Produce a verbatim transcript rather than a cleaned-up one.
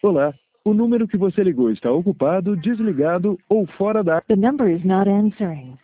Olá, o número que você ligou está ocupado, desligado ou fora da... The number is not answering.